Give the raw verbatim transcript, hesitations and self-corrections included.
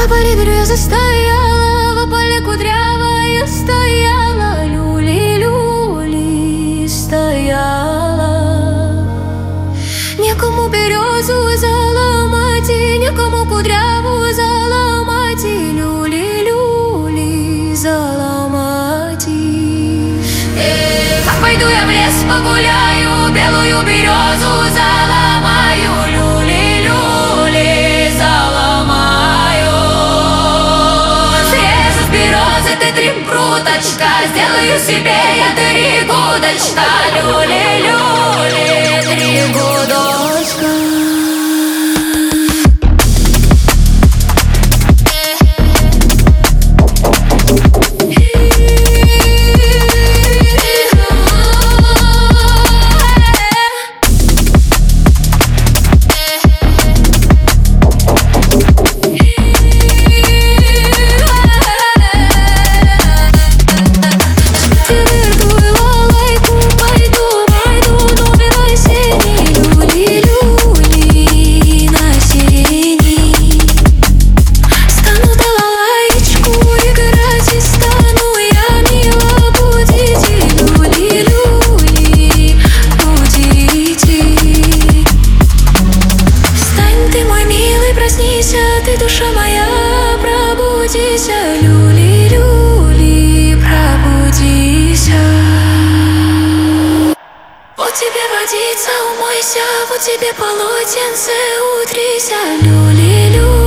В поле береза стояла, в поле кудрявая стояла, люли-люли стояла. Некому березу заломать, и некому кудряву заломать, и люли-люли заломать. Эх, а пойду я в лес погуляю, белую березу заломаю, люли-люли заломаю. Срежу с березы ты три пруточка, сделаю себе я три гудочка, люли-люли три гудочка. Ты, душа моя, пробудися, люли-люли, пробудися. Вот тебе водица, умойся, вот тебе полотенце, утрися, люли-люли.